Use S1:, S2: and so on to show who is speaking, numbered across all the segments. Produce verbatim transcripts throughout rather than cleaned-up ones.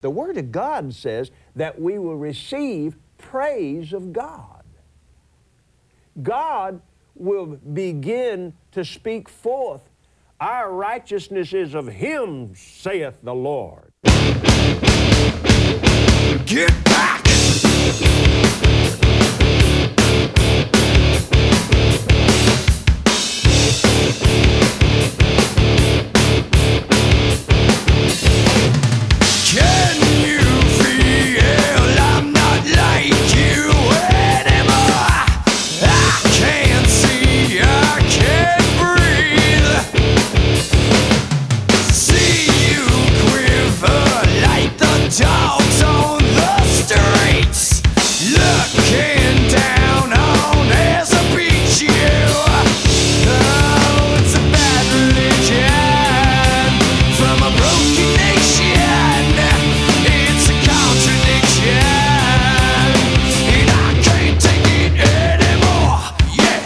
S1: The Word of God says that we will receive praise of God. God will begin to speak forth, "Our righteousness is of Him, saith the Lord."
S2: Get back! Can you feel I'm not like you anymore? I can't see, I can't breathe. See you quiver like the dogs on the streets, looking down on as I beat you. Oh, it's a bad religion from a broken nation. It's a contradiction, and I can't take it anymore. Yeah.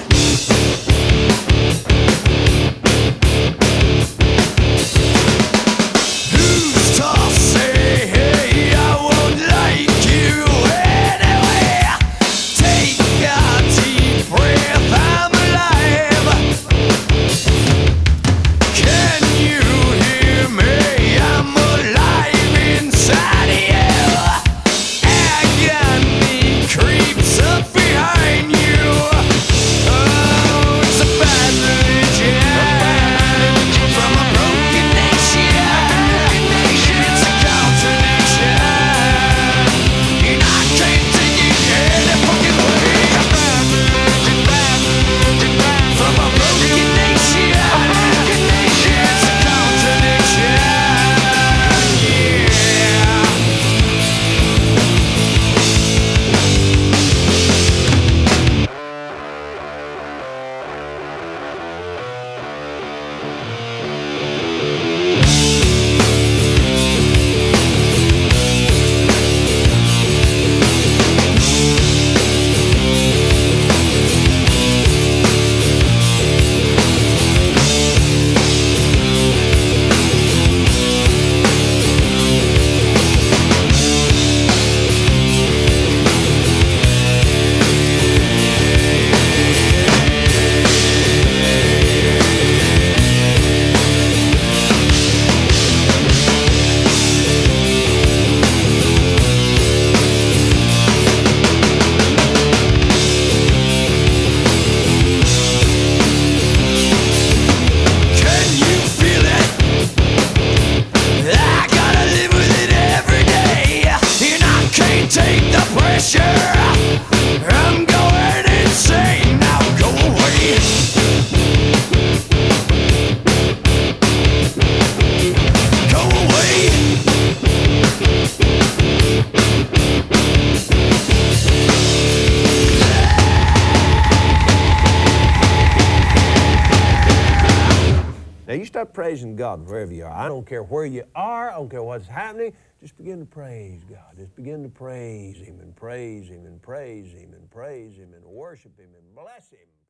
S2: Who's to say, hey, I won't like you anyway? Take a deep breath, I'm alive. Can you hear me? I'm alive inside you. Agony creeps up behind you. Oh, it's a bad religion from a broken nation. It's a contradiction, and I can't take it any fucking way. From a broken nation, it's a contradiction, yeah. Can you feel it? I gotta live with it every day, and I can't take the pressure. I'm going insane. Now go away. Go away.
S1: Now you start praising God wherever you are. I don't care where you are. I don't care what's happening. Just begin to praise God. Just begin to praise Him and praise Him and praise Him and praise Him and worship Him and bless Him.